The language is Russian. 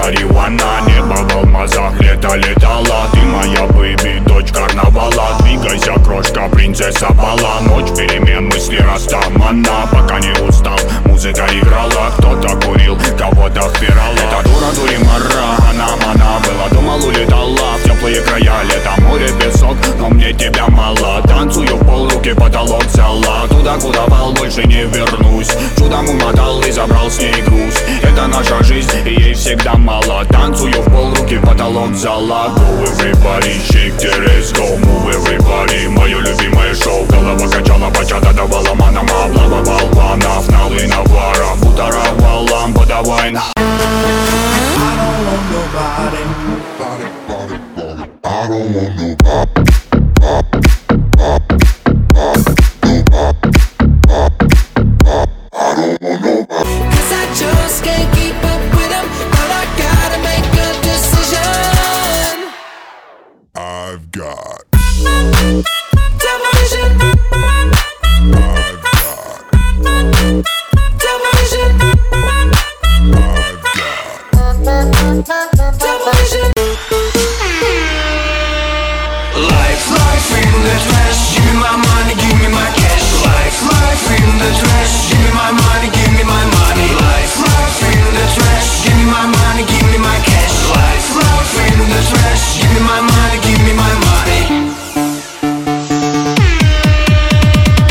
мариуана. Небо в алмазах, лето летало. Ты моя бэйби, дочь карнавала. Двигайся, крошка, принцесса бала. Ночь перемен, мысли растамана. Пока не устал, музыка играла. Кто-то курил, кого-то впирала. Эта дура дуримара, она была, думал, улетала в теплые края. Лето, море, песок, но мне тебя мало. Танцую в пол, руки потолок зала. Туда, куда вал, больше не вернусь. Чудом умотал и забрал с ней груз. Это наша жизнь, и ей всегда мало. Танцую в пол, руки потолок зала. Go everybody, shake the let's go. Move everybody, мое любимое шоу. Голова качала, почала.